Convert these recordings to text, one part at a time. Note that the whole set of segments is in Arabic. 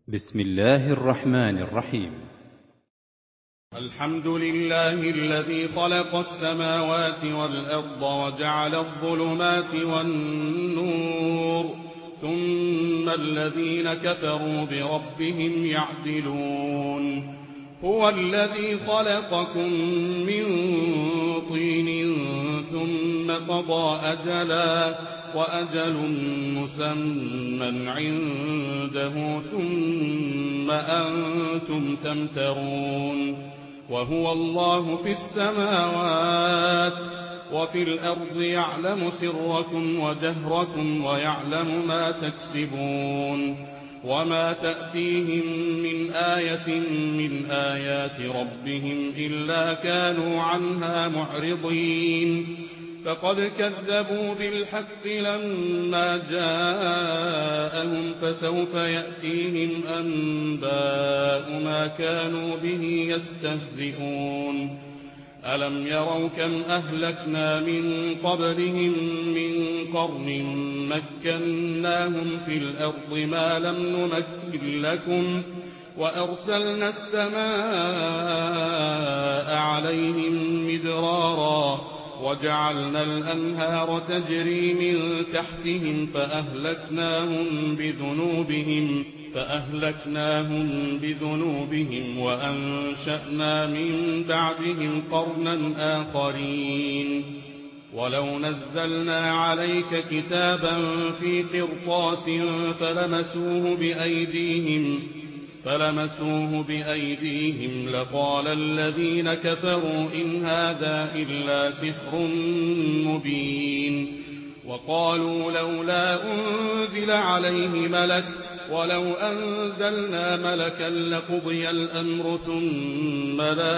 بسم الله الرحمن الرحيم. الحمد لله الذي خلق السماوات والأرض وجعل الظلمات والنور ثم الذين كفروا بربهم يعدلون. هو الذي خلقكم من طين ثم قضى أجلا وأجل مسمى عنده ثم أنتم تمترون. وهو الله في السماوات وفي الأرض يعلم سركم وجهركم ويعلم ما تكسبون. وما تأتيهم من آية من آيات ربهم إلا كانوا عنها معرضين. فقد كذبوا بالحق لما جاءهم فسوف يأتيهم أنباء ما كانوا به يستهزئون. ألم يروا كم أهلكنا من قبلهم من قرن مكناهم في الأرض ما لم نمكن لكم وأرسلنا السماء عليهم مدرارا وجعلنا الأنهار تجري من تحتهم فأهلكناهم بذنوبهم وأنشأنا من بعدهم قرنا آخرين. ولو نزلنا عليك كتابا في قرطاس فلمسوه بأيديهم لقال الذين كفروا إن هذا إلا سحر مبين. وقالوا لولا أنزل عليه ملك ولو أنزلنا ملكا لقضي الأمر ثم لا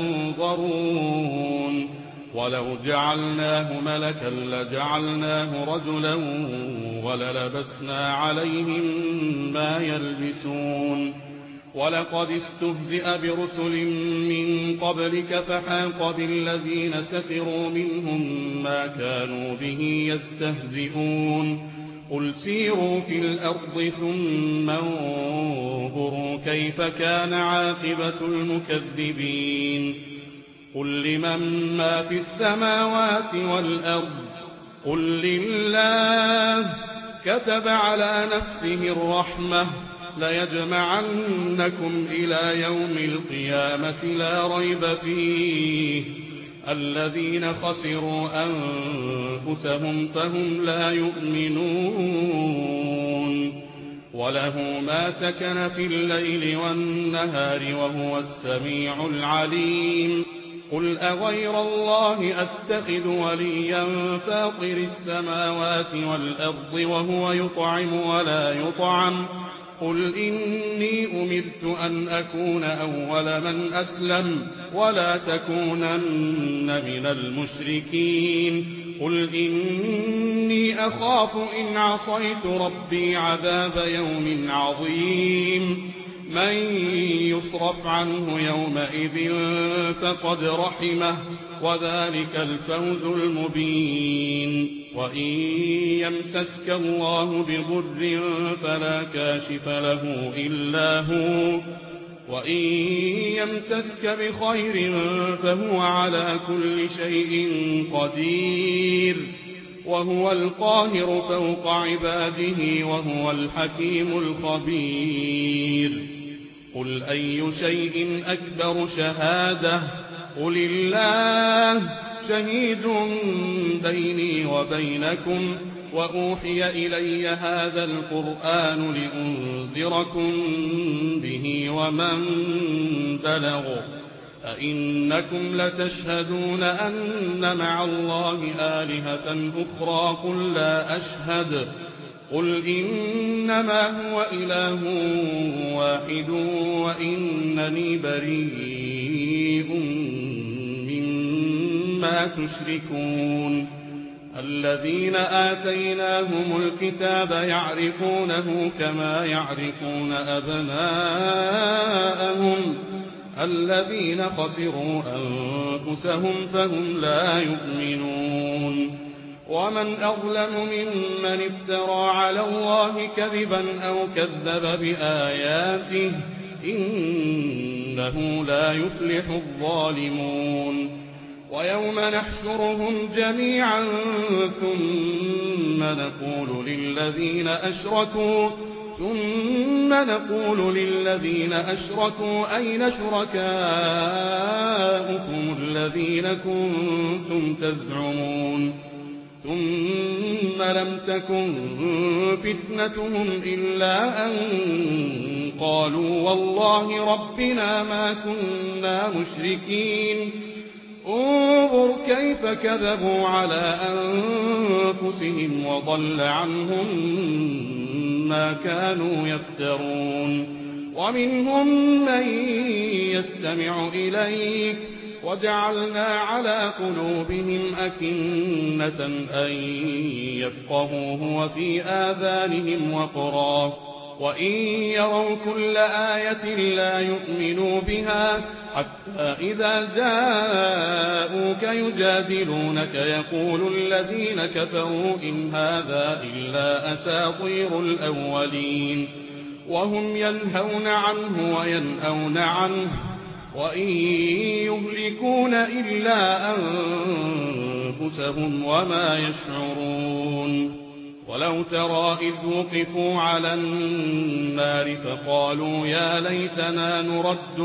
ينظرون. ولو جعلناه ملكا لجعلناه رجلا وللبسنا عليهم ما يلبسون. ولقد استهزئ برسل من قبلك فحاق بالذين سخروا منهم ما كانوا به يستهزئون. قل سيروا في الأرض ثم انظروا كيف كان عاقبة المكذبين. قل لمن ما في السماوات والأرض قل لله كتب على نفسه الرحمة ليجمعنكم إلى يوم القيامة لا ريب فيه. الذين خسروا أنفسهم فهم لا يؤمنون. وله ما سكن في الليل والنهار وهو السميع العليم. قل أغير الله أتخذ وليا فاطر السماوات والأرض وهو يطعم ولا يطعم. قل إني أمرت أن أكون أول من أسلم ولا تكونن من المشركين. قل إني أخاف إن عصيت ربي عذاب يوم عظيم. من يصرف عنه يومئذ فقد رحمه وذلك الفوز المبين. وإن يمسسك الله بضر فلا كاشف له إلا هو وإن يمسسك بخير فهو على كل شيء قدير. وهو القاهر فوق عباده وهو الحكيم الخبير. قل أي شيء أكبر شهادة قل الله شهيد بيني وبينكم وأوحي إلي هذا القرآن لأنذركم به ومن بلغ. أئنكم لتشهدون أن مع الله آلهة أخرى قل لا أشهد. قل إنما هو إله واحد وإنني بريء مما تشركون. الذين آتيناهم الكتاب يعرفونه كما يعرفون أبناءهم. الذين خسروا أنفسهم فهم لا يؤمنون. ومن أظلم ممن افترى على الله كذبا أو كذب بآياته إنه لا يفلح الظالمون ويوم نحشرهم جميعا ثم نقول للذين أشركوا أين شركاؤكم الذين كنتم تزعمون ثم لم تكن فتنتهم إلا أن قالوا والله ربنا ما كنا مشركين انظر كيف كذبوا على أنفسهم وضل عنهم ما كانوا يفترون ومنهم من يستمع إليك وجعلنا على قلوبهم أكنة أن يفقهوه وفي آذانهم وقرا وإن يروا كل آية لا يؤمنوا بها حتى إذا جاءوك يجادلونك يقول الذين كفروا إن هذا إلا أساطير الأولين وهم ينهون عنه وينأون عنه وإن يهلكون إلا أنفسهم وما يشعرون ولو ترى إذ وقفوا على النار فقالوا يا ليتنا نرد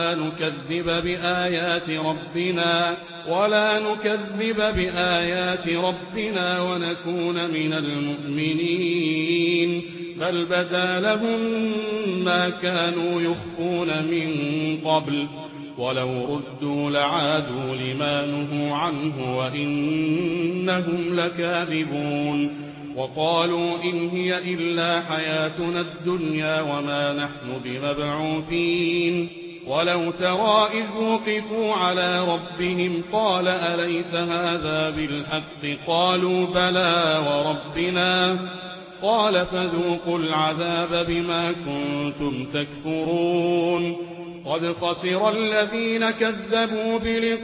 ولا نكذب بآيات ربنا ونكون من المؤمنين بل بدا لهم ما كانوا يخفون من قبل ولو ردوا لعادوا لما نهوا عنه وإنهم لكاذبون وقالوا إن هي إلا حياتنا الدنيا وما نحن بمبعوثين ولو ترى إذ وقفوا على ربهم قال أليس هذا بالحق قالوا بلى وربنا قال فذوقوا العذاب بما كنتم تكفرون قد خسر الذين كذبوا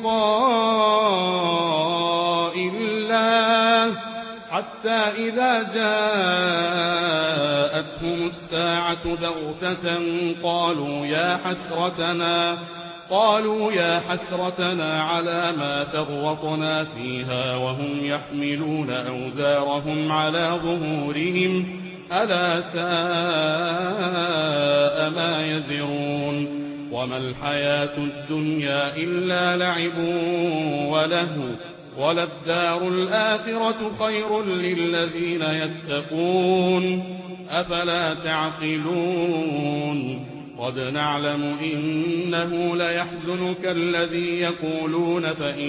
بلقاء الله حتى إذا جاءتهم الساعة بغتة قالوا يا حسرتنا على ما فرطنا فيها وهم يحملون أوزارهم على ظهورهم ألا ساء ما يزرون وما الحياة الدنيا إلا لعب ولهو وللدار الآخرة خير للذين يتقون أفلا تعقلون قد نعلم إنه ليحزنك الذي يقولون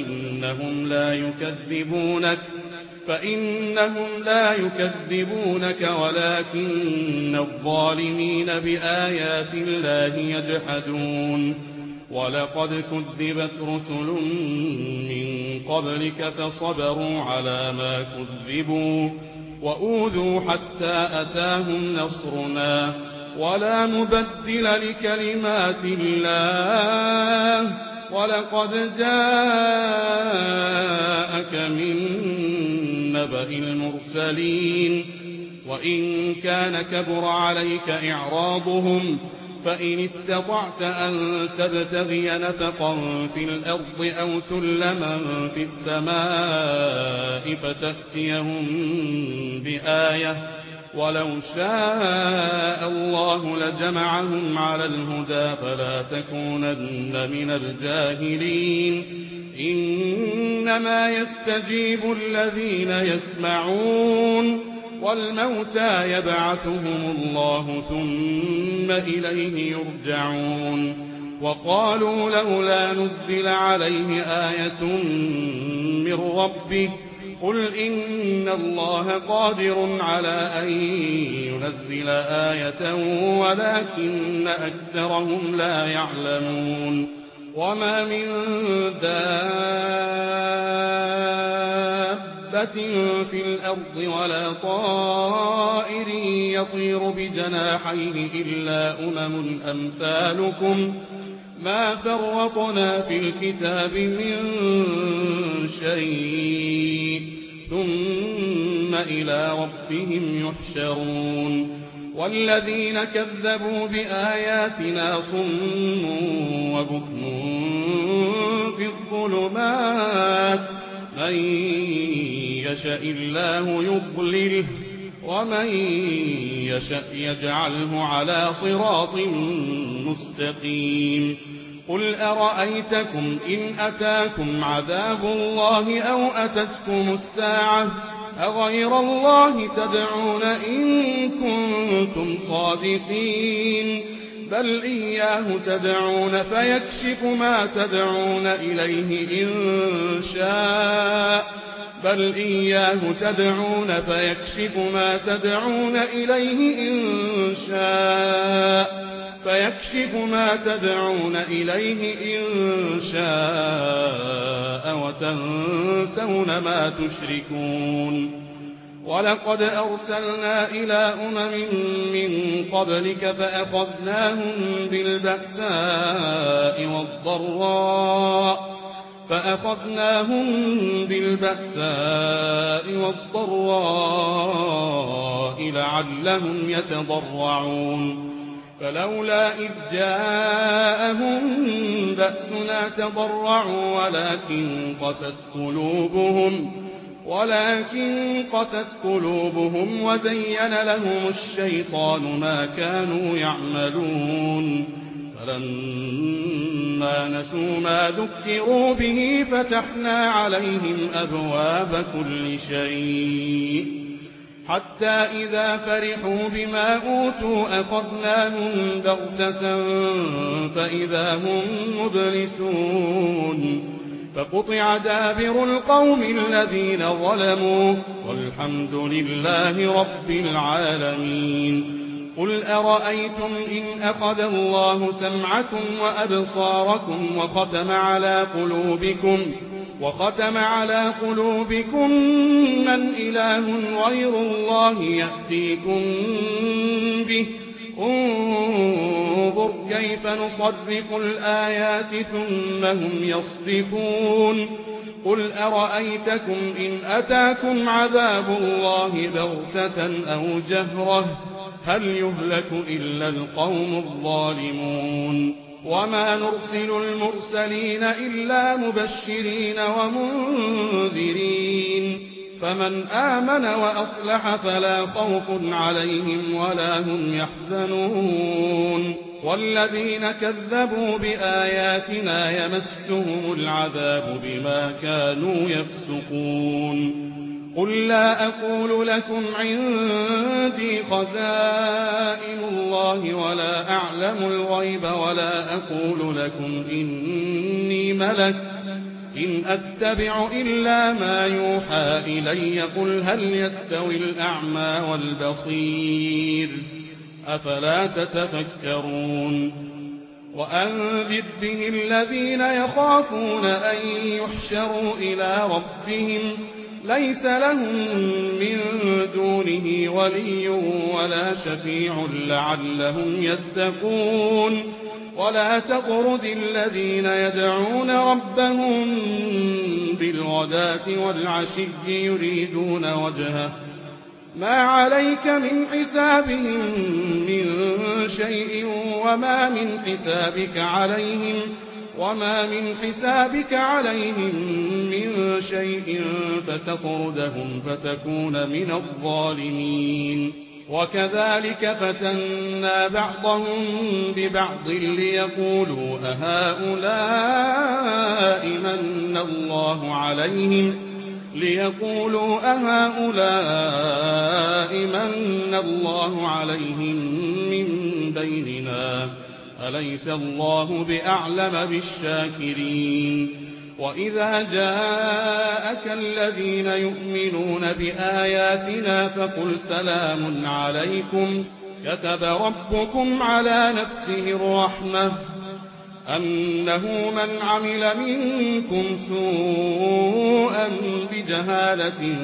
فإنهم لا يكذبونك ولكن الظالمين بآيات الله يجحدون ولقد كذبت رسل من قبلك فصبروا على ما كذبوا وأوذوا حتى أتاهم نصرنا ولا مبدل لكلمات الله ولقد جاءك من نبأ المرسلين وإن كان كبر عليك إعراضهم فإن استطعت أن تبتغي نفقا في الأرض أو سلما في السماء فتأتيهم بآية ولو شاء الله لجمعهم على الهدى فلا تكونن من الجاهلين إنما يستجيب الذين يسمعون والموتى يبعثهم الله ثم إليه يرجعون وقالوا لولا نزل عليه آية من ربه قل إن الله قادر على أن ينزل آية ولكن أكثرهم لا يعلمون وما من دابة في الأرض ولا طائر يطير بجناحيه إلا أمثالكم ما فرطنا في الكتاب من شيء ثم إلى ربهم يحشرون والذين كذبوا بآياتنا صم وبكم في الظلمات من يشاء الله يضلله ومن يشاء يجعله على صراط مستقيم قل أرأيتكم إن أتاكم عذاب الله أو أتتكم الساعة أغير الله تدعون إن كنتم صادقين بل إياه تدعون فيكشف ما تدعون إليه إن شاء بل إياه تدعون فيكشف ما تدعون إليه إن شاء وتنسون ما تشركون ولقد أرسلنا إلى من قبلك فأخذناهم بالبأساء والضراء لعلهم يتضرعون فلولا إذ جاءهم بأسنا تضرعوا ولكن قست قلوبهم وزين لهم الشيطان ما كانوا يعملون فلما نسوا ما ذكروا به فتحنا عليهم أبواب كل شيء حتى إذا فرحوا بما أوتوا أخذناهم بغتة فإذا هم مبلسون فقطع دابر القوم الذين ظلموا والحمد لله رب العالمين قل أرأيتم إن أخذ الله سمعكم وأبصاركم وختم على قلوبكم من إله غير الله يأتيكم به انظر كيف نصرف الآيات ثم هم يصدفون قل أرأيتكم إن أتاكم عذاب الله بغتة أو جهرة هل يهلك إلا القوم الظالمون وما نرسل المرسلين إلا مبشرين ومنذرين فمن آمن وأصلح فلا خوف عليهم ولا هم يحزنون والذين كذبوا بآياتنا يمسهم العذاب بما كانوا يفسقون قل لا أقول لكم عندي خزائن الله ولا أعلم الغيب ولا أقول لكم إني ملك إن أتبع إلا ما يوحى إلي قل هل يستوي الأعمى والبصير أفلا تتفكرون وأنذر به الذين يخافون أن يحشروا إلى ربهم ليس لهم من دونه ولي ولا شفيع لعلهم يتقون ولا تطرد الذين يدعون ربهم بالغداة والعشي يريدون وجهه ما عليك من حسابهم من شيء وما من حسابك عليهم من شيء فتطردهم فتكون من الظالمين وكذلك فتنا بعضهم ببعض ليقولوا أهؤلاء من الله عليهم من بيننا أليس الله بأعلم بالشاكرين وإذا جاءك الذين يؤمنون بآياتنا فقل سلام عليكم كتب ربكم على نفسه الرحمة أنه من عمل منكم سوءا بجهالة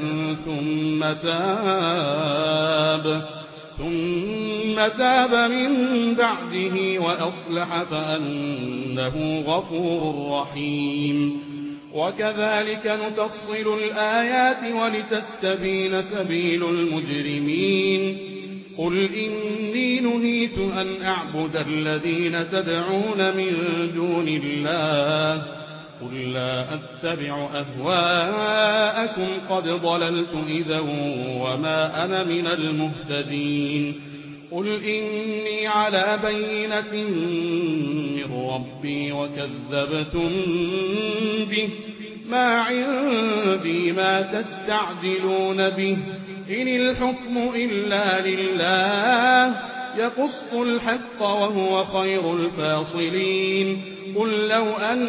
ثم تاب من بعده وأصلح فأنه غفور رحيم وكذلك نفصل الآيات ولتستبين سبيل المجرمين قل إني نهيت أن أعبد الذين تدعون من دون الله قل لا أتبع أهواءكم قد ضللت إذا وما أنا من المهتدين قل إني على بينة من ربي وكذبتم به ما عندي ما تستعجلون به إن الحكم إلا لله يقص الحق وهو خير الفاصلين قل لو أن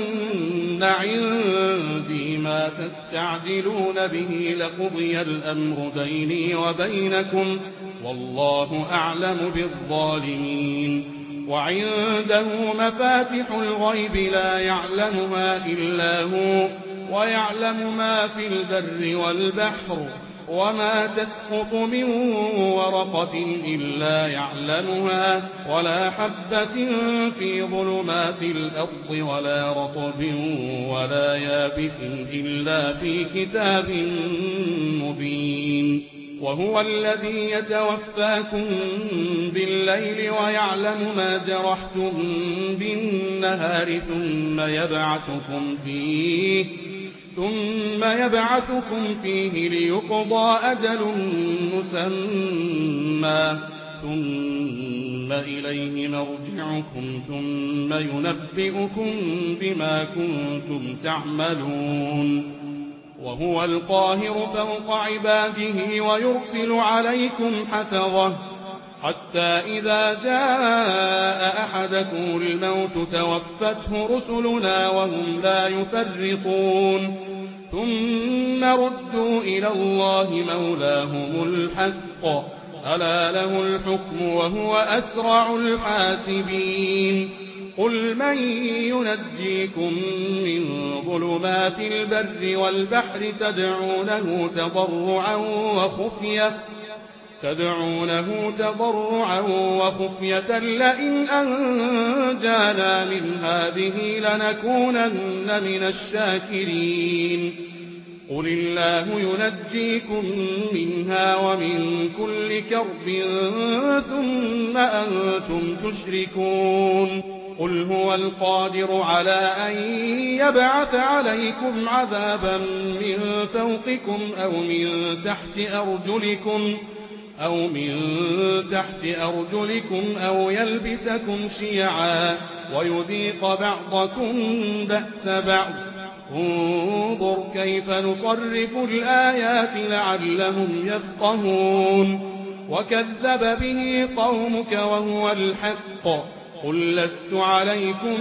عندي ما تستعجلون به لقضي الأمر بيني وبينكم والله أعلم بالظالمين وعنده مفاتح الغيب لا يعلمها إلا هو ويعلم ما في البر والبحر وما تسقط من ورقة إلا يعلمها ولا حبة في ظلمات الأرض ولا رطب ولا يابس إلا في كتاب مبين وهو الذي يتوفاكم بالليل ويعلم ما جرحتم بالنهار ثم يبعثكم فيه ليقضى أجل مسمى ثم إليه مرجعكم ثم ينبئكم بما كنتم تعملون وهو القاهر فوق عباده ويرسل عليكم حفظه حتى إذا جاء أحدكم الموت توفته رسلنا وهم لا يفرطون ثم ردوا إلى الله مولاهم الحق ألا له الحكم وهو أسرع الحاسبين قل من ينجيكم من ظلمات البر والبحر تدعونه تضرعا وخفية لئن أنجانا من هذه لنكونن من الشاكرين قل الله ينجيكم منها ومن كل كرب ثم أنتم تشركون قل هو القادر على أن يبعث عليكم عذابا من فوقكم أو من تحت أرجلكم أو يلبسكم شيعا ويذيق بعضكم بأس بعض انظر كيف نصرف الآيات لعلهم يفقهون وكذب به قومك وهو الحق قل لست عليكم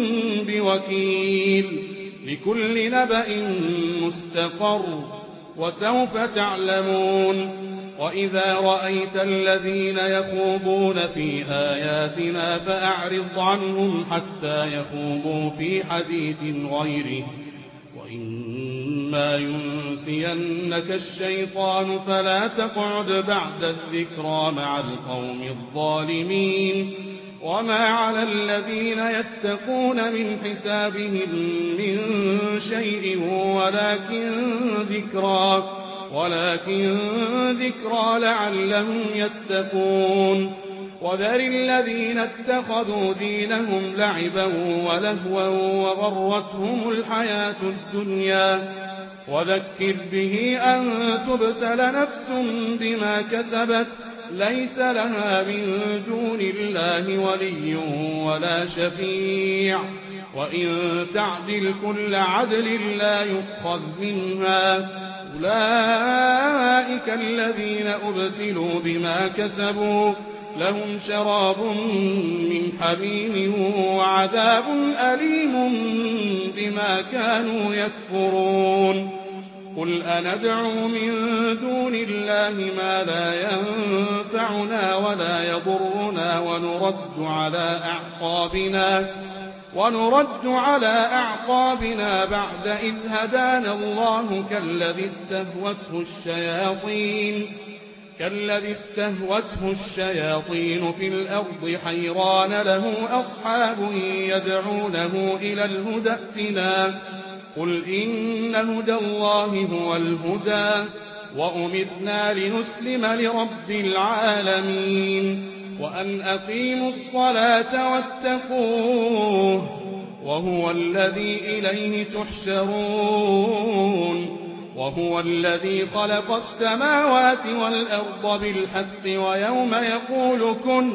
بوكيل لكل نبأ مستقر وسوف تعلمون وإذا رأيت الذين يخوضون في آياتنا فأعرض عنهم حتى يخوضوا في حديث غيره وإما ينسينك الشيطان فلا تقعد بعد الذكرى مع القوم الظالمين وما على الذين يتقون من حسابهم من شيء ولكن ذكرى لعلهم يتقون وذر الذين اتخذوا دينهم لعبا ولهوا وغرتهم الحياة الدنيا وذكر به أن تبسل نفس بما كسبت ليس لها من دون الله ولي ولا شفيع وإن تعدل كل عدل لا يؤخذ منها أولئك الذين أبسلوا بما كسبوا لهم شراب من حميم وعذاب أليم بما كانوا يكفرون قل أندعو من دون الله ما لا ينفعنا ولا يضرنا ونرد على أعقابنا بعد إذ هدانا الله كالذي استهوته الشياطين في الأرض حيران له أصحاب يدعونه إلى الهدى ائتنا قل إن هدى الله هو الهدى وأمرنا لنسلم لرب العالمين وأن أقيموا الصلاة واتقوه وهو الذي إليه تحشرون وهو الذي خلق السماوات والأرض بالحق ويوم يقول كن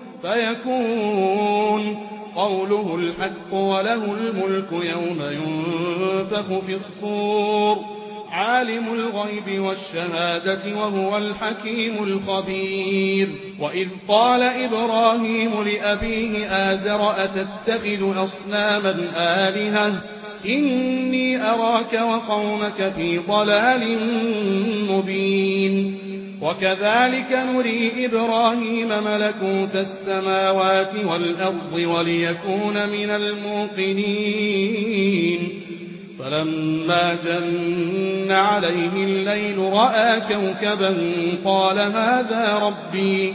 فيكون قوله الحق وله الملك يوم ينفخ في الصور عالم الغيب والشهادة وهو الحكيم الخبير وإذ قال إبراهيم لأبيه آزر أتتخذ أصناما آلهة إني أراك وقومك في ضلال مبين وكذلك نري إبراهيم ملكوت السماوات والأرض وليكون من الموقنين فلما جن عليه الليل رأى كوكبا قال هذا ربي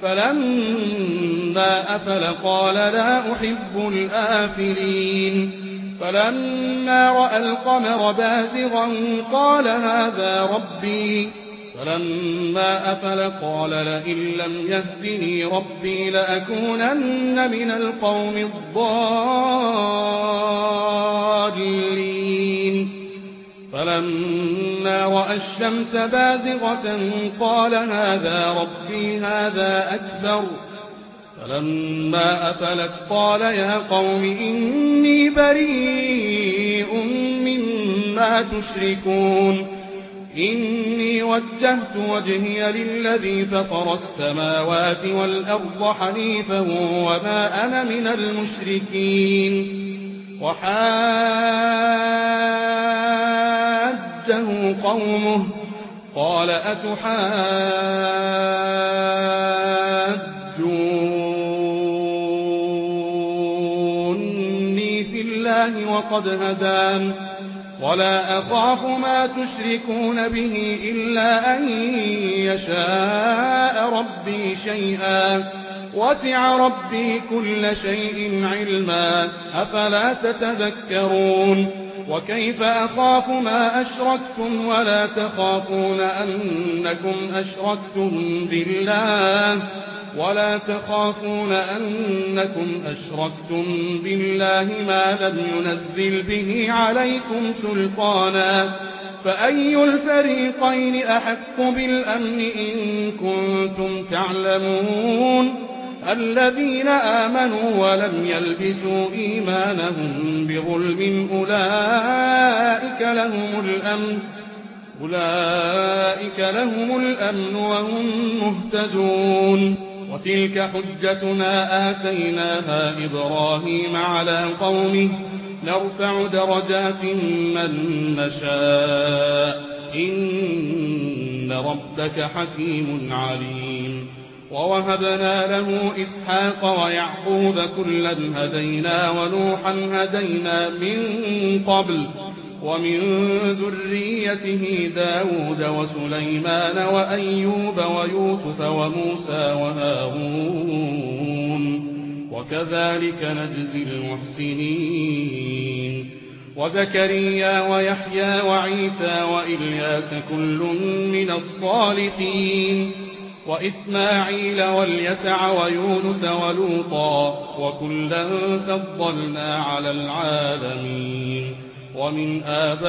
فلما أفل قال لا أحب الآفلين فلما رأى القمر بازغا قال هذا ربي فلما أفل قال لئن لم يهدني ربي لأكونن من القوم الضالين فلما رأى الشمس بازغة قال هذا ربي هذا أكبر فلما أفلت قال يا قوم إني بريء مما تشركون إني وجهت وجهي للذي فطر السماوات والأرض حنيفا وما أنا من المشركين وحاجه قومه قال أتحاجوني في الله وقد هدان ولا أخاف ما تشركون به إلا أن يشاء ربي شيئا وسع ربي كل شيء علما أفلا تتذكرون وكيف أخاف ما أشركتم ولا تخافون أنكم أشركتم بالله ما لم ينزل به عليكم سلطانا فأي الفريقين أحق بالأمن إن كنتم تعلمون الذين آمنوا ولم يلبسوا إيمانهم بظلم أولئك لهم الأمن وهم مهتدون وتلك حجتنا آتيناها إبراهيم على قومه نرفع درجات من نشاء إن ربك حكيم عليم ووهبنا له إسحاق ويعقوب كلا هدينا ونوحا هدينا من قبل ومن ذريته داود وسليمان وأيوب ويوسف وموسى وهارون وكذلك نجزي المحسنين وزكريا ويحيى وعيسى وإلياس كل من الصالحين وإسماعيل واليسع ويونس ولوطا وكلا فضلنا على العالمين ومن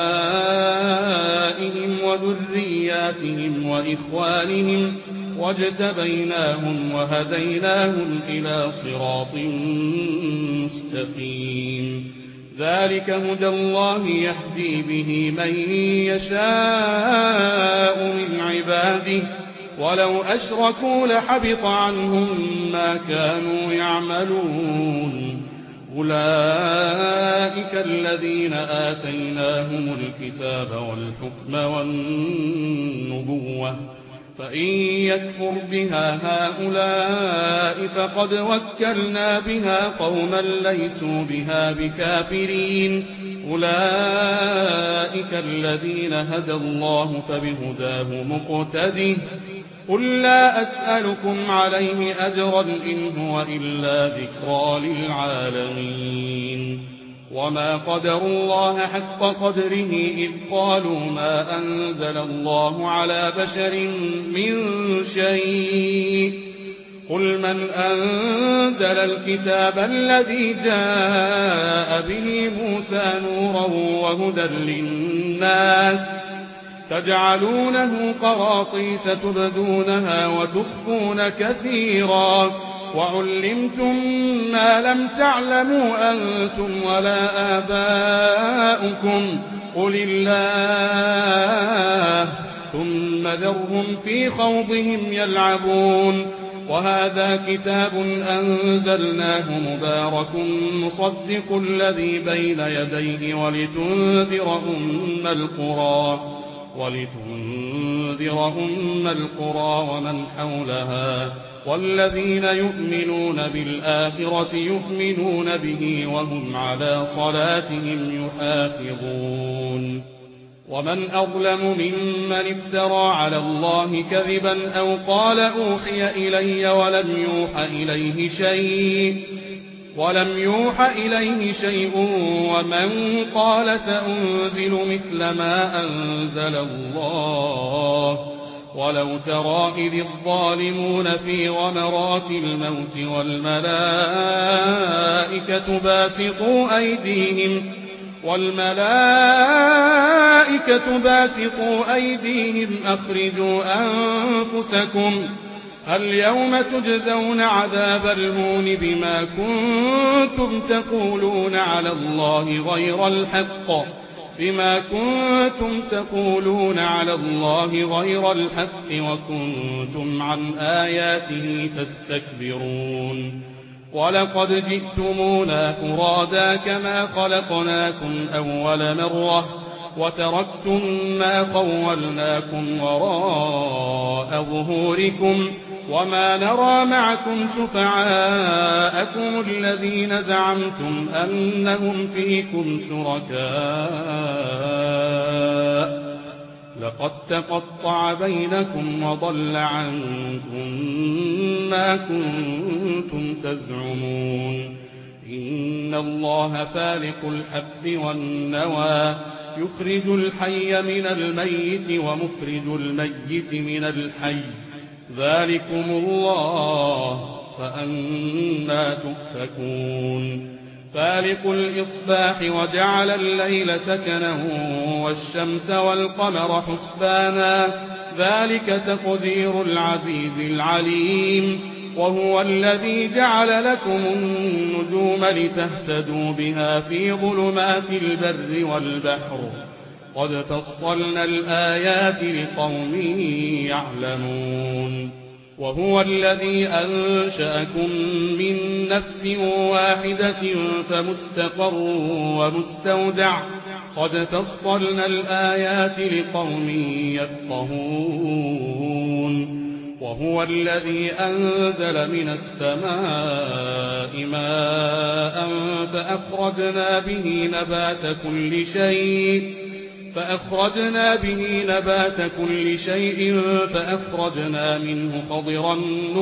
آبائهم وذرياتهم وإخوانهم واجتبيناهم وهديناهم إلى صراط مستقيم ذلك هدى الله يهدي به من يشاء من عباده ولو أشركوا لحبط عنهم ما كانوا يعملون أولئك الذين آتيناهم الكتاب والحكم والنبوة فإن يكفر بها هؤلاء فقد وكلنا بها قوما ليسوا بها بكافرين أولئك الذين هدى الله فبهداه مقتده قل لا أسألكم عليه أجرا إن هو إلا ذكرى للعالمين وما قدروا الله حق قدره إذ قالوا ما أنزل الله على بشر من شيء قل من أنزل الكتاب الذي جاء به موسى نورا وهدى للناس تجعلونه قراطيس تبدونها وتخفون كثيرا وعلمتم ما لم تعلموا أنتم ولا آباؤكم قل الله ثم ذرهم في خوضهم يلعبون وهذا كتاب أنزلناه مبارك مصدق الذي بين يديه ولتنذر أم القرى ومن حولها والذين يؤمنون بالآخرة يؤمنون به وهم على صلاتهم يحافظون ومن أظلم ممن افترى على الله كذبا أو قال أوحي إلي ولم يوحى إليه شيء ومن قال سأنزل مثل ما أنزل الله ولو ترى إذ الظالمون في غمرات الموت والملائكة باسطوا أيديهم أخرجوا أنفسكم اليوم تجزون عذاب الهون بما كنتم تقولون على الله غير الحق وكنتم عن آياته تستكبرون ولقد جئتمونا فرادا كما خلقناكم أول مرة وتركتم ما خولناكم وراء ظهوركم وما نرى معكم شفعاءكم الذين زعمتم أنهم فيكم شركاء لقد تقطع بينكم وضل عنكم ما كنتم تزعمون إن الله فالق الحب والنوى يخرج الحي من الميت ومخرج الميت من الحي ذلكم الله فأنى تؤفكون فالق الإصباح وجعل الليل سكنا والشمس والقمر حسبانا ذلك تقدير العزيز العليم وهو الذي جعل لكم النجوم لتهتدوا بها في ظلمات البر والبحر قد فصلنا الآيات لقوم يعلمون وهو الذي أنشأكم من نفس واحدة فمستقر ومستودع قد فصلنا الآيات لقوم يفقهون وهو الذي أنزل من السماء ماء فأخرجنا به نبات كل شيء فأخرجنا منه خضرا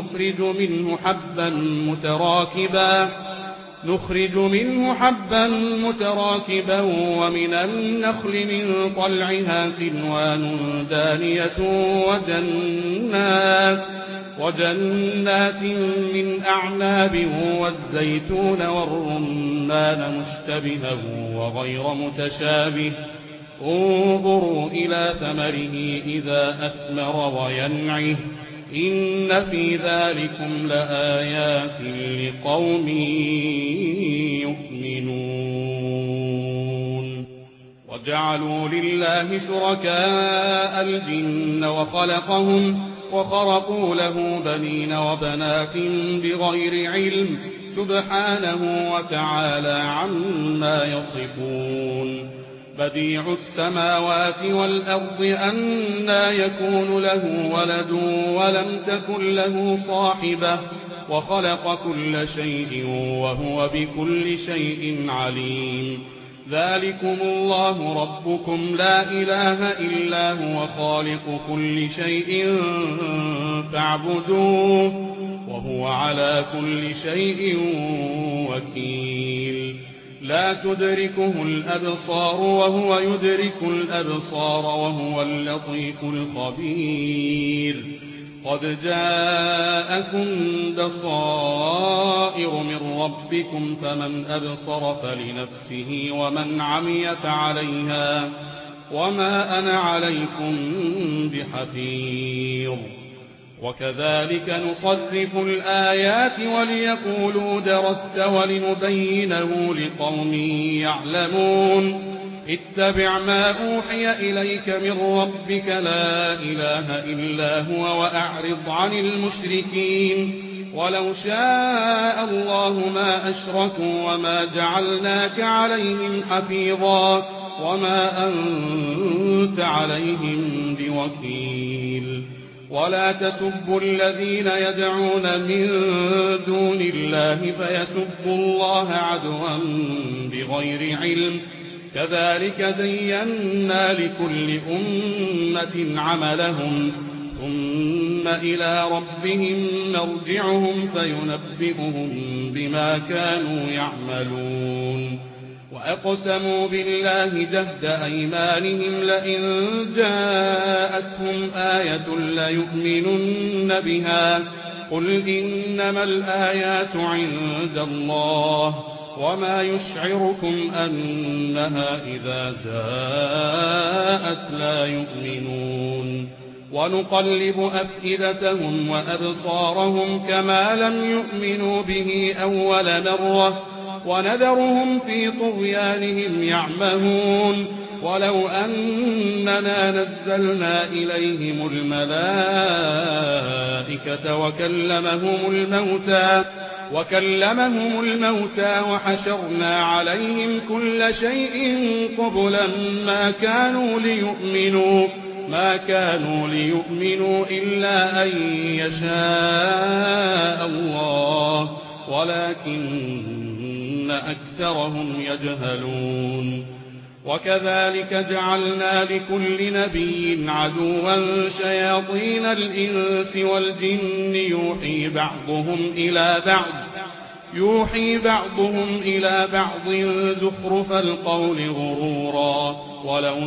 نخرج منه حبا متراكبا ومن النخل من طلعها قنوان دانية وجنات من أعناب والزيتون والرمان مشتبها وغير متشابه انظروا إلى ثمره إذا أثمر وينعه إن في ذلكم لآيات لقوم يؤمنون وجعلوا لله شركاء الجن وخرقوا له بنين وبنات بغير علم سبحانه وتعالى عما يصفون بديع السماوات والأرض أنى يكون له ولد ولم تكن له صاحبة وخلق كل شيء وهو بكل شيء عليم ذلكم الله ربكم لا إله إلا هو خالق كل شيء فاعبدوه وهو على كل شيء وكيل لا تدركه الأبصار وهو يدرك الأبصار وهو اللطيف الخبير. قد جاءكم بصائر من ربكم فمن أبصر فلنفسه ومن عمي فعليها وما أنا عليكم بحفيظ. وكذلك نصرف الآيات وليقولوا درست ولنبينه لقوم يعلمون. اتبع ما أوحي إليك من ربك لا إله إلا هو وأعرض عن المشركين. ولو شاء الله ما أشركوا وما جعلناك عليهم حفيظا وما أنت عليهم بوكيل. ولا تسبوا الذين يدعون من دون الله فيسبوا الله عدوا بغير علم. كذلك زينا لكل أمة عملهم ثم إلى ربهم مرجعهم فينبئهم بما كانوا يعملون. وأقسموا بالله جهد أيمانهم لئن جاءتهم آية ليؤمنن بها. قل إنما الآيات عند الله وما يشعركم أنها إذا جاءت لا يؤمنون. ونقلب أفئدتهم وأبصارهم كما لم يؤمنوا به أول مرة ونذرهم في طغيانهم يعمهون. ولو أننا نزلنا إليهم الملائكة وكلمهم الموتى وحشرنا عليهم كل شيء قبلا ما كانوا ليؤمنوا إلا أن يشاء الله ولكن أكثرهم يجهلون. وكذلك جعلنا لكل نبي عدوا شياطين الإنس والجن يوحي بعضهم إلى بعض زخرف القول غرورا. ولو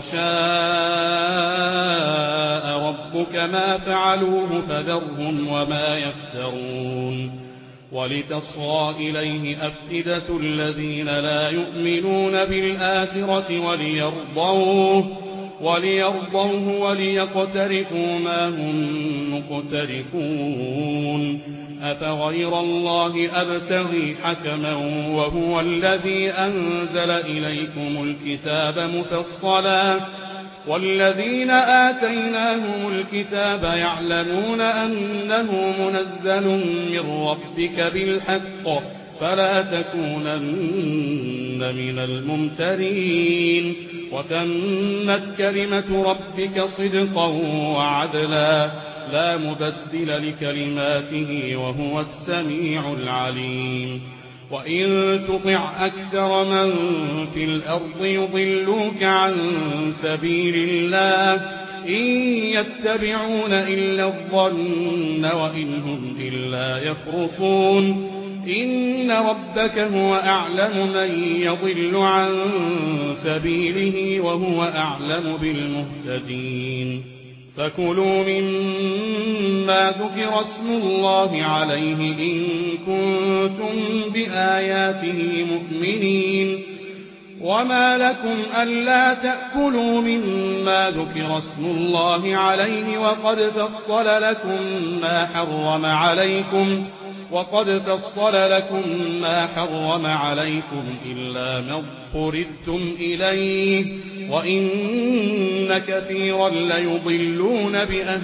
شاء ربك ما فعلوه فذرهم وما يفترون. ولتصغى إليه أفئدة الذين لا يؤمنون بالآخرة وليرضوه وليقترفوا ما هم مقترفون. أفغير الله أبتغي حكما وهو الذي أنزل إليكم الكتاب مفصلا والذين آتيناهم الكتاب يعلمون أنه منزل من ربك بالحق فلا تكونن من الممترين. وتمت كلمة ربك صدقا وعدلا لا مبدل لكلماته وهو السميع العليم. وإن تطع أكثر من في الأرض يضلوك عن سبيل الله إن يتبعون إلا الظن وإن هم إلا يخرصون. إن ربك هو أعلم من يضل عن سبيله وهو أعلم بالمهتدين. فكلوا مما ذكر اسم الله عليه إن كنتم بآياته مؤمنين. وما لكم ألا تأكلوا مما ذكر اسم الله عليه وقد فصل لكم ما حرم عليكم إلا ما اضطررتم إليه وإن كثيرا ليضلون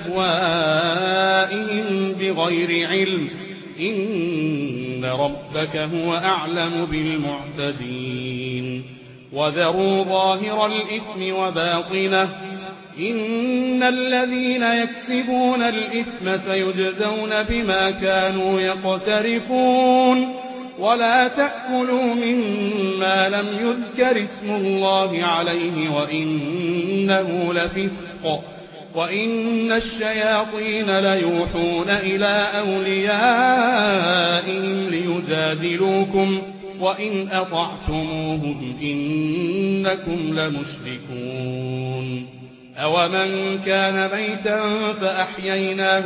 بأهوائهم بغير علم إن ربك هو أعلم بالمعتدين. وذروا ظاهر الإثم وباطنه إن الذين يكسبون الإثم سيجزون بما كانوا يقترفون. ولا تأكلوا مما لم يذكر اسم الله عليه وإنه لفسق وإن الشياطين ليوحون إلى أوليائهم وإن أطعتموهم إنكم لمشركون أومن كان ميتا فأحييناه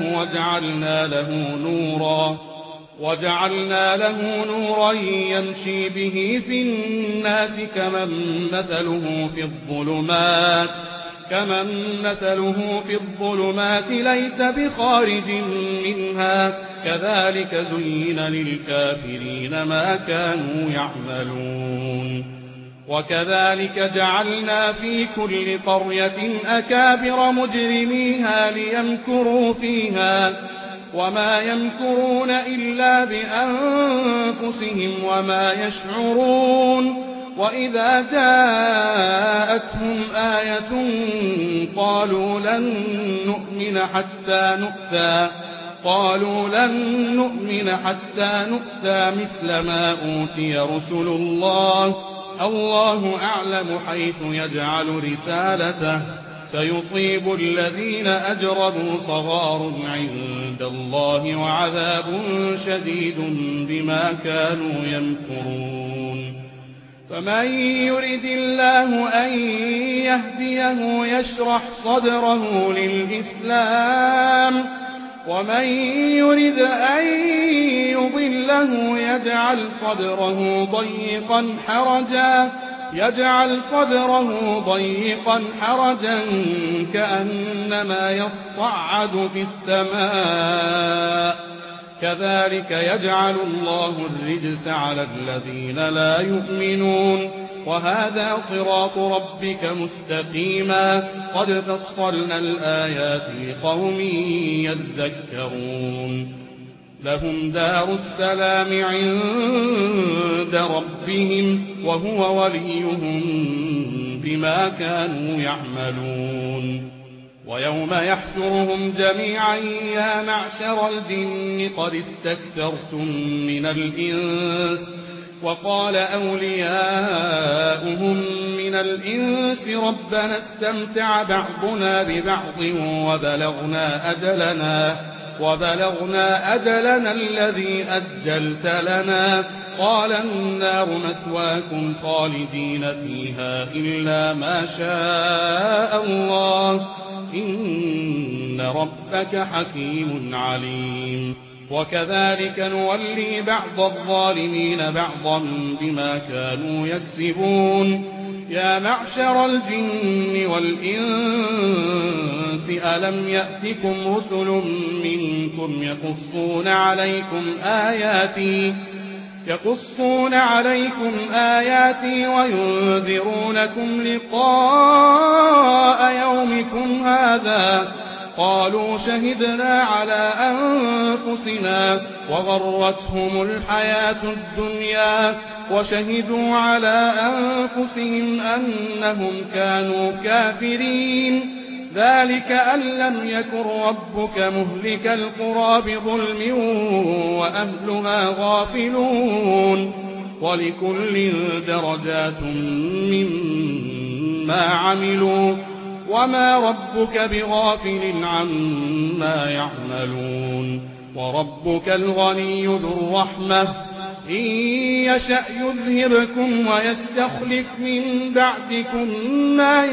وجعلنا له نورا يمشي به في الناس كمن مثله في الظلمات ليس بخارج منها كذلك زين للكافرين ما كانوا يعملون وكذلك جعلنا في كل قرية أكابر مجرميها ليمكروا فيها وما يمكرون إلا بأنفسهم وما يشعرون وإذا جاءتهم آية قالوا لن نؤمن حتى نؤتى مثل ما أوتي رسل الله أعلم حيث يجعل رسالته سيصيب الذين أجرموا صغار عند الله وعذاب شديد بما كانوا يمكرون فمن يرد الله أن يهديه يشرح صدره للإسلام ومن يرد أن يضله يجعل صدره ضيقا حرجا كأنما يصعد في السماء كذلك يجعل الله الرجس على الذين لا يؤمنون وهذا صراط ربك مستقيما قد فصلنا الآيات لقوم يذكرون لهم دار السلام عند ربهم وهو وليهم بما كانوا يعملون ويوم يحشرهم جميعا يا معشر الجن قد استكثرتم من الإنس وقال أولياؤهم من الإنس ربنا استمتع بعضنا ببعض وبلغنا أجلنا الذي أجلت لنا قال النار مثواكم خالدين فيها إلا ما شاء الله إن ربك حكيم عليم وكذلك نولي بعض الظالمين بعضا بما كانوا يكسبون يا معشر الجن والإنس ألم يأتكم رسل منكم يقصون عليكم آياتي وينذرونكم لقاء يومكم هذا قالوا شهدنا على أنفسنا وغرتهم الحياة الدنيا وشهدوا على أنفسهم أنهم كانوا كافرين ذلك أن لم يكن ربك مهلك القرى بظلم وأهلها غافلون ولكل درجات مما عملوا وما ربك بغافل عما يعملون وربك الغني ذو الرحمة إن يشأ يذهبكم ويستخلف من بعدكم ما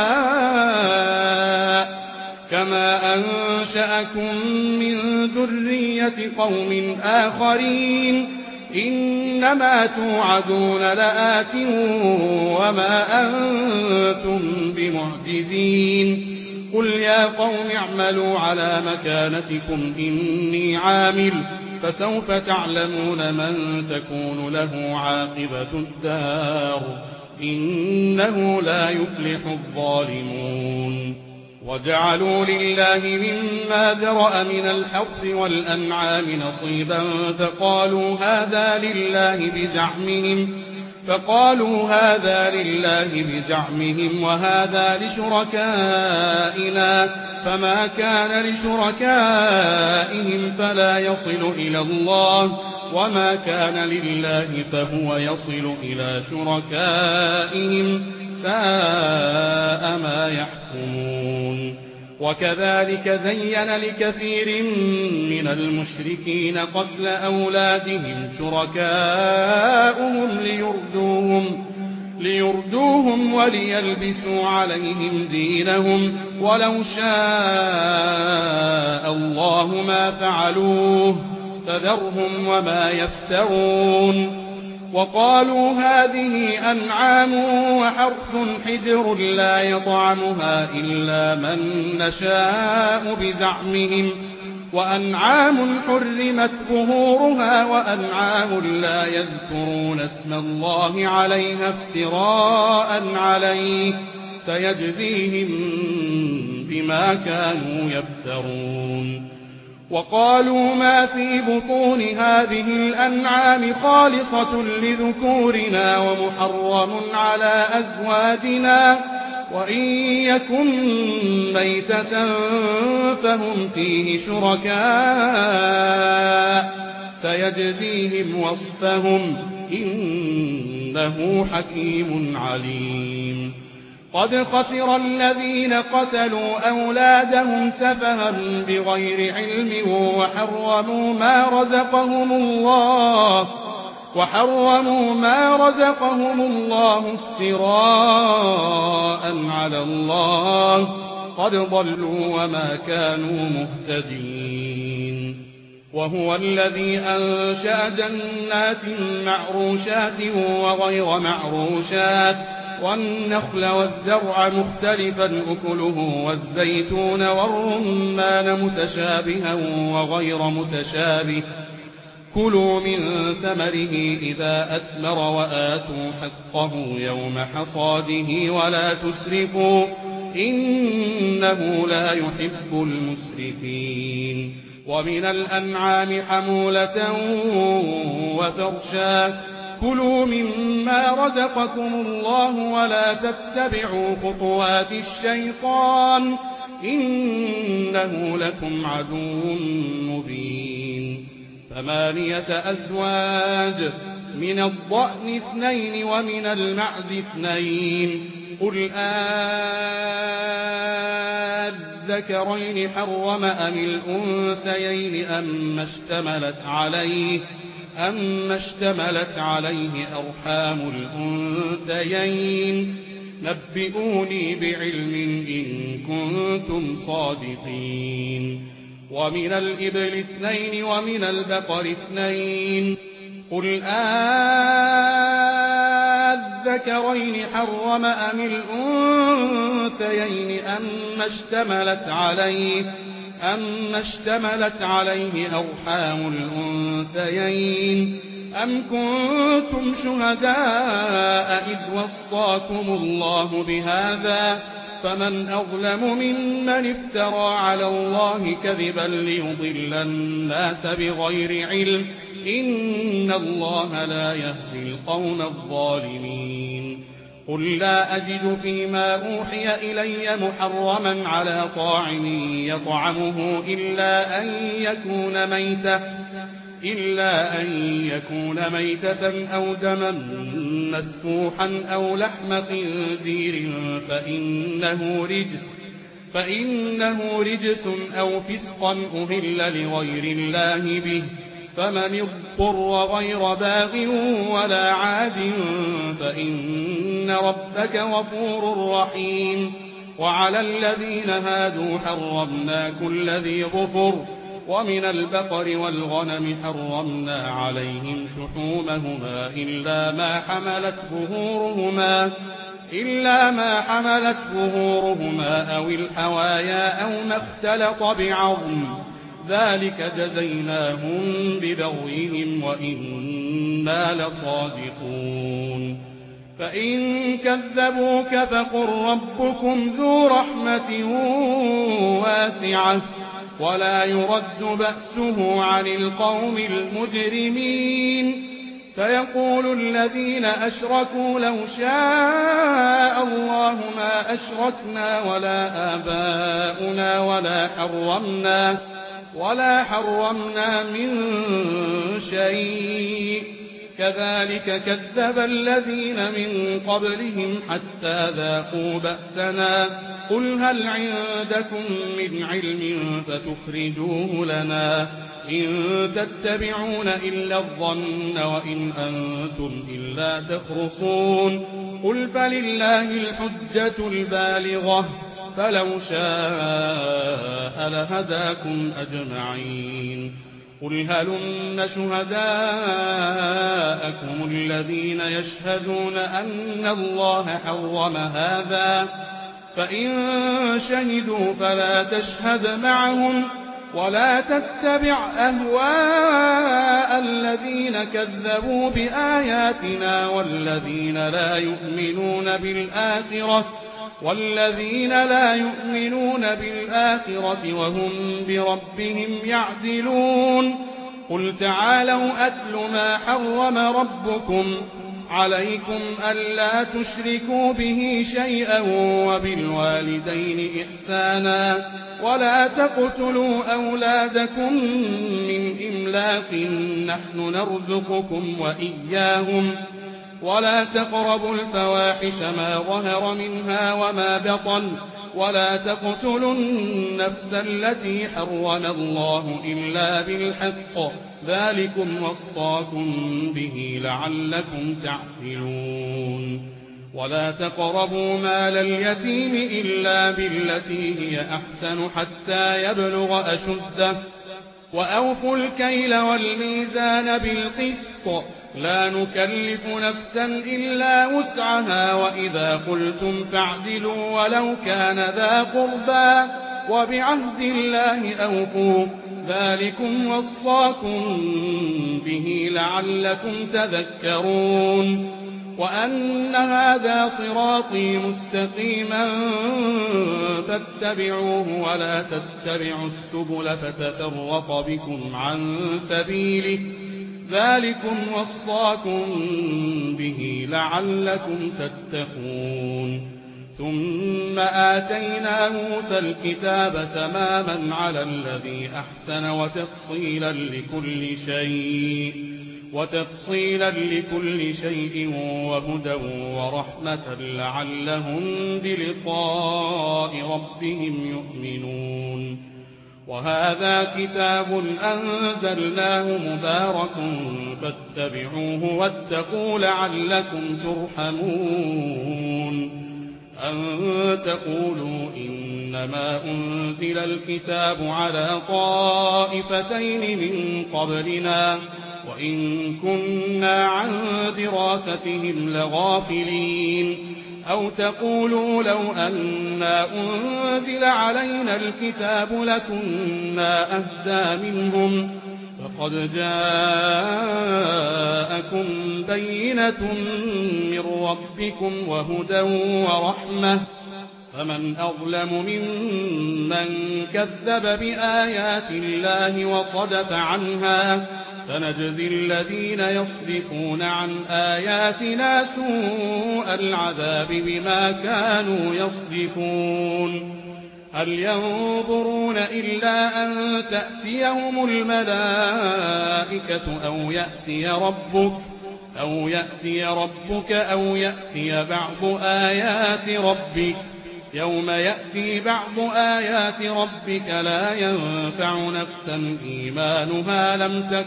يشاء كما أنشأكم من ذرية قوم آخرين إنما توعدون لآت وما أنتم بمعجزين قل يا قوم اعملوا على مكانتكم إني عامل فسوف تعلمون من تكون له عاقبة الدار إنه لا يفلح الظالمون وجعلوا لله مما ذرأ من الحرث والأنعام نصيبا فقالوا هذا لله بزعمهم وهذا لشركائنا فما كان لشركائهم فلا يصل إلى الله وما كان لله فهو يصل إلى شركائهم ساء ما يحكمون وكذلك زين لكثير من المشركين قتل أولادهم شركاؤهم ليردوهم وليلبسوا عليهم دينهم ولو شاء الله ما فعلوه فذرهم وما يفترون. وقالوا هذه أنعام وحرث حجر لا يطعمها إلا من نشاء بزعمهم وأنعام حرمت ظهورها وأنعام لا يذكرون اسم الله عليها افتراء عليه سيجزيهم بما كانوا يفترون. وقالوا ما في بطون هذه الأنعام خالصة لذكورنا ومحرم على أزواجنا وإن يكن ميتة فهم فيه شركاء سيجزيهم وصفهم إنه حكيم عليم. قد خسر الذين قتلوا أولادهم سفها بغير علم وحرموا ما رزقهم الله افتراء على الله قد ضلوا وما كانوا مهتدين. وهو الذي أنشأ جنات معروشات وغير معروشات والنخل والزرع مختلفا أكله والزيتون والرمان متشابها وغير متشابه كلوا من ثمره إذا أثمر وآتوا حقه يوم حصاده ولا تسرفوا إنه لا يحب المسرفين. ومن الأنعام حمولة وفرشا كلوا مما رزقكم الله ولا تتبعوا خطوات الشيطان إنه لكم عدو مبين. 8 أزواج من الضأن 2 ومن المعز 2 قل أذكرين حرم أم الأنثيين أما اشتملت عليه أرحام الأنثيين نبئوني بعلم إن كنتم صادقين. ومن الإبل 2 ومن البقر 2 قل أذكرين حرم أم الأنثيين أما اشتملت عليه أرحام الأنثيين أم كنتم شهداء إذ وصاكم الله بهذا فمن أظلم ممن افترى على الله كذبا ليضل الناس بغير علم إن الله لا يهدي القوم الظالمين. قل لا أجد فيما أوحي إلي محرما على طاعم يطعمه إلا أن يكون ميتة أو دما مسفوحا أو لحم خنزير فإنه رجس أو فسقا أهل لغير الله به فمن اضطر غير باغ ولا عاد فإن ربك غفور رحيم. وعلى الذين هادوا حرمنا كل ذي ظفر ومن البقر والغنم حرمنا عليهم شحومهما إلا ما حملت ظهورهما أو الحوايا أو ما اختلط بعظم ذلك جزيناهم ببغيهم وإنا لصادقون. فإن كذبوك فقل ربكم ذو رحمة واسعة ولا يرد بأسه عن القوم المجرمين. سيقول الذين أشركوا لو شاء الله ما أشركنا ولا آباؤنا ولا حرمنا من شيء كذلك كذب الذين من قبلهم حتى ذاقوا بأسنا قل هل عندكم من علم فتخرجوه لنا إن تتبعون إلا الظن وإن أنتم إلا تخرصون قل فلله الحجة البالغة فلو شاء لهداكم أجمعين قل هلم شهداءكم الذين يشهدون أن الله حرم هذا فإن شهدوا فلا تشهد معهم ولا تتبع أهواء الذين كذبوا بآياتنا والذين لا يؤمنون بالآخرة وهم بربهم يعدلون قل تعالوا أتل ما حرم ربكم عليكم ألا تشركوا به شيئا وبالوالدين إحسانا ولا تقتلوا أولادكم من إملاق نحن نرزقكم وإياهم ولا تقربوا الفواحش ما ظهر منها وما بطن ولا تقتلوا النفس التي حرم الله إلا بالحق ذلكم وصاكم به لعلكم تعقلون ولا تقربوا مال اليتيم إلا بالتي هي أحسن حتى يبلغ أشده وأوفوا الكيل والميزان بالقسط لا نكلف نفسا إلا وسعها وإذا قلتم فاعدلوا ولو كان ذا قربى وبعهد الله أوفوا ذلكم وصاكم به لعلكم تذكرون وأن هذا صراطي مستقيما فاتبعوه ولا تتبعوا السبل فتفرق بكم عن سبيله ذلكم وصاكم به لعلكم تتقون ثم آتينا موسى الكتاب تماما على الذي أحسن وتفصيلا لكل شيء وهدى ورحمة لعلهم بلقاء ربهم يؤمنون وهذا كتاب أنزلناه مبارك فاتبعوه واتقوا لعلكم ترحمون أن تقولوا إنما أنزل الكتاب على طائفتين من قبلنا وإن كنا عن دراستهم لغافلين أو تقولوا لو أنا أنزل علينا الكتاب لكنا أهدى منهم فقد جاءكم بينة من ربكم وهدى ورحمة فمن أظلم ممن كذب بآيات الله وصدف عنها سنجزي الذين يصدفون عن آياتنا سوء العذاب بما كانوا يصدفون هل ينظرون إلا أن تأتيهم الملائكة أو يأتي ربك أو يأتي بعض آيات ربك يوم يأتي بعض آيات ربك لا ينفع نفسا إيمانها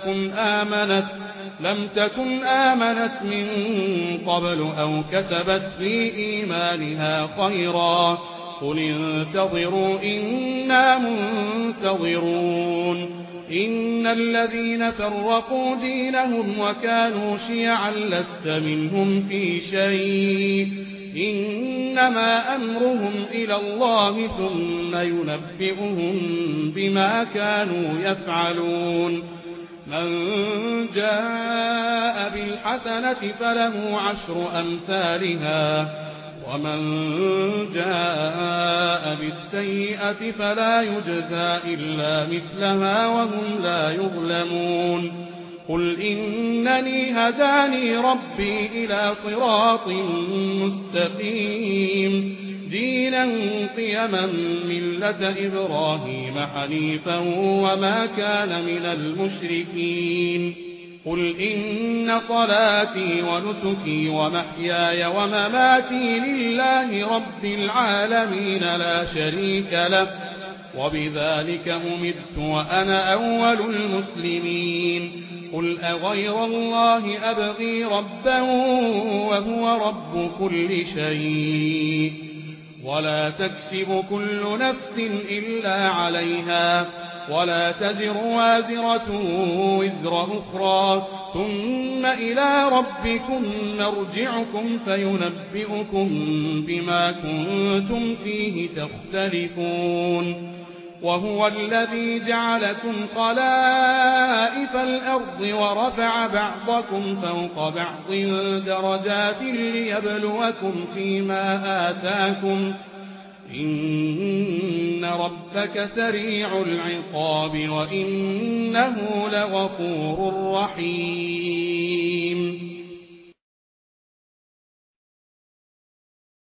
لم تكن آمنت من قبل أو كسبت في إيمانها خيرا قل انتظروا إنا منتظرون إن الذين فرقوا دينهم وكانوا شيعا لست منهم في شيء إنما أمرهم إلى الله ثم ينبئهم بما كانوا يفعلون من جاء بالحسنة فله 10 أمثالها ومن جاء بالسيئة فلا يجزى إلا مثلها وهم لا يظلمون قل إنني هداني ربي إلى صراط مستقيم دينا قيما ملة إبراهيم حنيفا وما كان من المشركين قل إن صلاتي ونسكي ومحياي ومماتي لله رب العالمين لا شريك له وبذلك أمرت وأنا أول المسلمين قل أغير الله أبغي ربا وهو رب كل شيء ولا تكسب كل نفس إلا عليها ولا تزر وازرة وزر أخرى ثم إلى ربكم مرجعكم فينبئكم بما كنتم فيه تختلفون وهو الذي جعلكم خلائف الأرض ورفع بعضكم فوق بعض درجات ليبلوكم فيما آتاكم إن ربك سريع العقاب وإنه لغفور رحيم